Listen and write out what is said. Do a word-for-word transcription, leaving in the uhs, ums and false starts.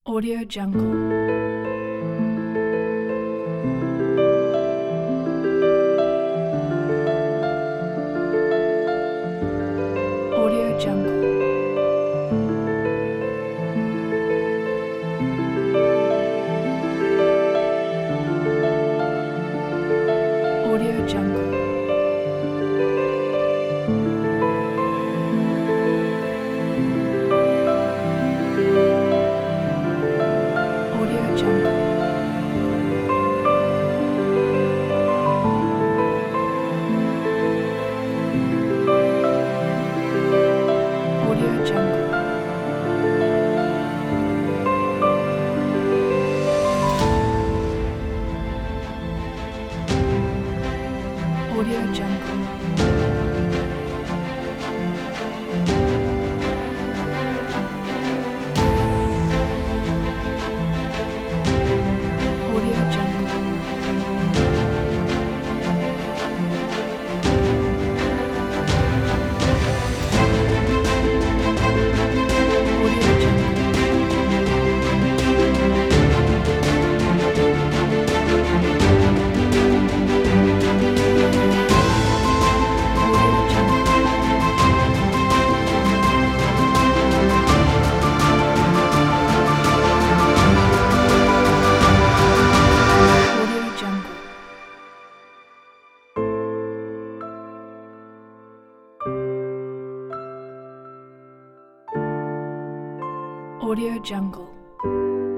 Audio Jungle. Audio Jungle. Audio Jungle. Audio Jungle. Audio Jungle. Audio Jungle. Audio Jungle. Audio Jungle. Audio Jungle. Audio Jungle. Audio Jungle.